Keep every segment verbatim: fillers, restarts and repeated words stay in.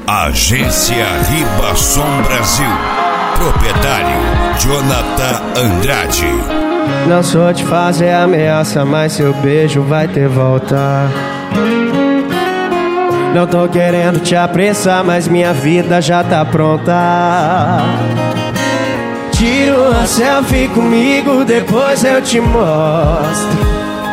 Agência Ribação Brasil. Proprietário Jonathan Andrade. Não sou de fazer ameaça, mas seu beijo vai ter volta. Não tô querendo te apressar, mas minha vida já tá pronta. Tira uma selfie comigo, depois eu te mostro.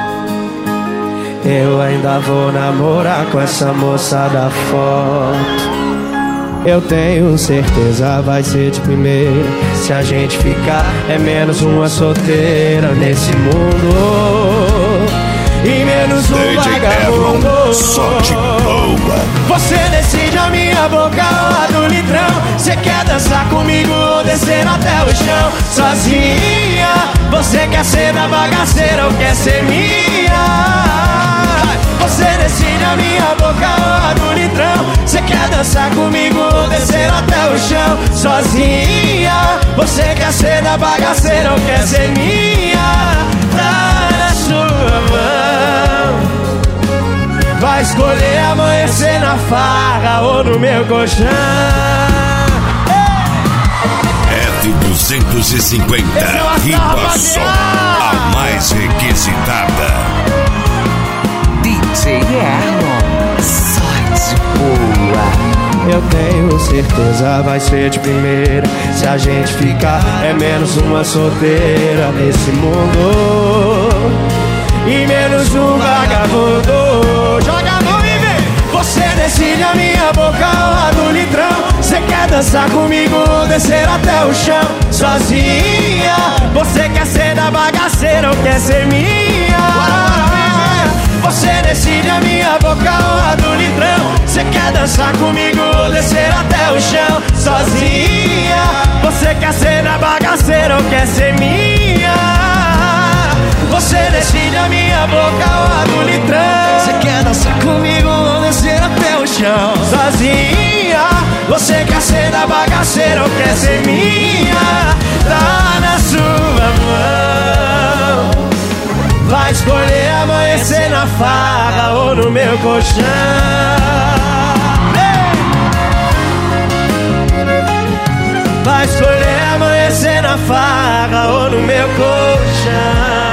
Eu ainda vou namorar com essa moça da foto. Eu tenho certeza vai ser de primeira. Se a gente ficar, é menos uma solteira nesse mundo e menos um vagabundo. Só de boa. Você decide a minha boca ou a do litrão. Você quer dançar comigo ou descer até o chão sozinha? Você quer ser da bagaceira ou quer ser minha? Você decide a minha boca ou a do litrão. Você quer dançar comigo ou descer até o chão sozinha? Você quer ser da bagaceira ou quer ser minha? Tá na sua mão. Vai escolher amanhecer na farra ou no meu colchão. F duzentos e cinquenta Ribação, a mais requisitada. D J Erno, só de boa. Eu tenho certeza vai ser de primeira. Se a gente ficar, é menos uma solteira nesse mundo e menos um vagabundo. Joga a mão e vem. Você decide a minha boca ou a do litrão. Você quer dançar comigo ou descer até o chão sozinha? Você quer ser da bagaceira ou quer ser minha? Você decide a minha boca ou a do litrão. Você quer dançar comigo ou descer até o chão sozinha? Você quer ser da bagaceira ou quer ser minha? Você decide a minha boca ou a do litrão. Você quer dançar comigo ou descer até o chão sozinha? Você quer ser da bagaceira ou quer ser minha? Tá na sua mão. Vai escolher amanhecer na farra ou no meu colchão. Vai escolher amanhecer na farra ou no meu colchão.